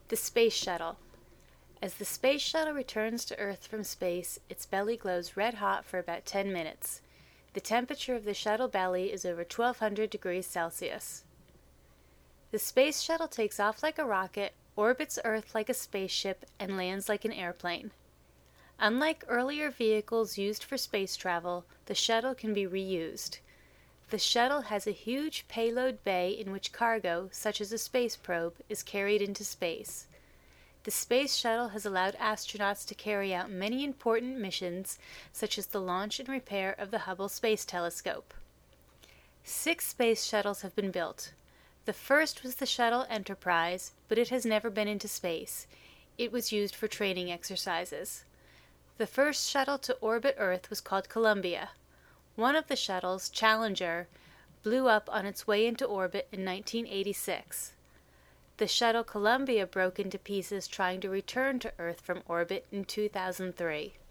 The Space Shuttle. As the Space Shuttle returns to Earth from space, its belly glows red hot for about 10 minutes. The temperature of the shuttle belly is over 1200 degrees Celsius. The Space Shuttle takes off like a rocket, orbits Earth like a spaceship, and lands like an airplane. Unlike earlier vehicles used for space travel, the shuttle can be reused. The shuttle has a huge payload bay in which cargo, such as a space probe, is carried into space. The Space Shuttle has allowed astronauts to carry out many important missions, such as the launch and repair of the Hubble Space Telescope. 6 space shuttles have been built. The first was the Shuttle Enterprise, but it has never been into space. It was used for training exercises. The first shuttle to orbit Earth was called Columbia. One of the shuttles, Challenger, blew up on its way into orbit in 1986. The shuttle Columbia broke into pieces trying to return to Earth from orbit in 2003.